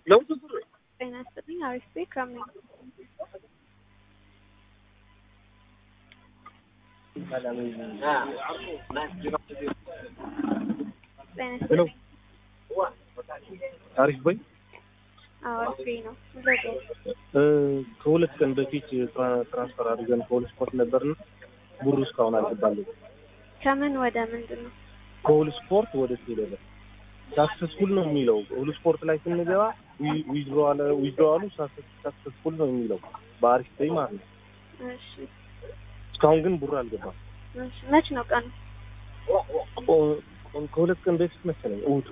ለውጥ ጤና ይስጥልኝ። አሪፍ ቤት ከምን አሪፍ በይ አሪፍ ነው። ከሁለት ቀን በፊት ትራንስፈር አድርገን ፖሊስ ስፖርት ነበርና ብሩ እስካሁን አልገባልኝም። ከምን ወደ ምንድን ነው? ከሁሉ ስፖርት ወደ ቴሌብር ሳክሰስፉል ነው የሚለው። ሁሉ ስፖርት ላይ ስንገባ ዊዝድሮዋሉ ሳክሰስፉል ነው የሚለው በአሪፍ በይ ማለት ነው። እሺ እስካሁን ግን ብሩ አልገባም። እሺ መች ነው ቀኑ? ከሁለት ቀን በፊት መሰለኝ እሑድ።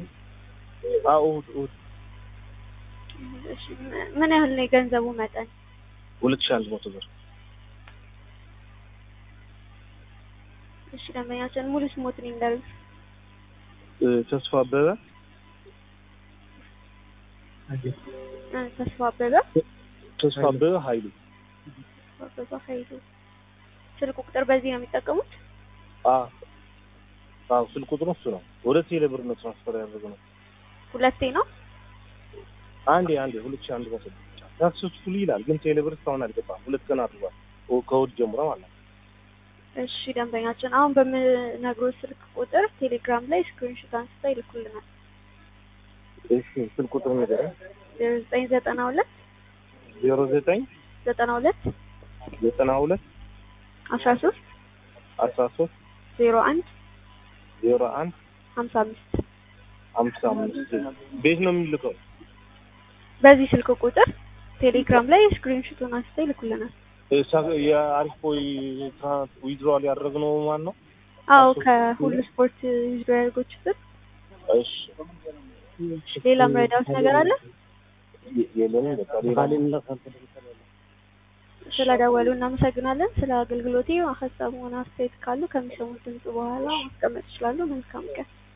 እሺ ምን ያህል ነው የገንዘቡ መጠን? 2100 ብር። እሺ ደንበኛችን ሙሉ ስሞትን ይንገሩኝ። ተስፋ አበበ ተስፋ አበበ ኃይሉ። ስልክ ቁጥር በዚህ ነው የሚጠቀሙት? ስልክ ቁጥሩ እሱ ነው። ወደ ቴሌብር ነው ትራንስፈር ያደረግነው። ሁለቴ ነው? አንዴ 2100 ሳክሰስፉል ይላል፣ ግን ቴሌብር እስካሁን አልገባም። ሁለት ቀን አድርጓል ከእሑድ ጀምሮ ማለት ነው። እሺ ደንበኛችን አሁን በምነግሮት ስልክ ቁጥር ቴሌግራም ላይ ስክሪንሾት አንስተው ይልኩልናል። እሺ ስልክ ቁጥሩ ንገረኝ። 0992 09 92 92 13 13 01 01 55 ቤት ነው የሚልከው። በዚህ ስልክ ቁጥር ቴሌግራም ላይ ስክሪንሾቱን አንስተው ይልኩልናል። የአሪፍ ቦይ ዊዝድሮዋል ያደረግነው ማን ነው? አዎ ከሁሉ ስፖርት ዊዝድሮ ያደረጉት። እሺ ሌላ መረዳት ነገር አለ? የለም በቃ ሌላ ስለደወሉ እናመሰግናለን። ስለ አገልግሎቴ ሀሳብ ሆነ አስተያየት ካሉ ከሚሰሙት ድምጽ በኋላ ማስቀመጥ ይችላሉ። መልካም ቀን።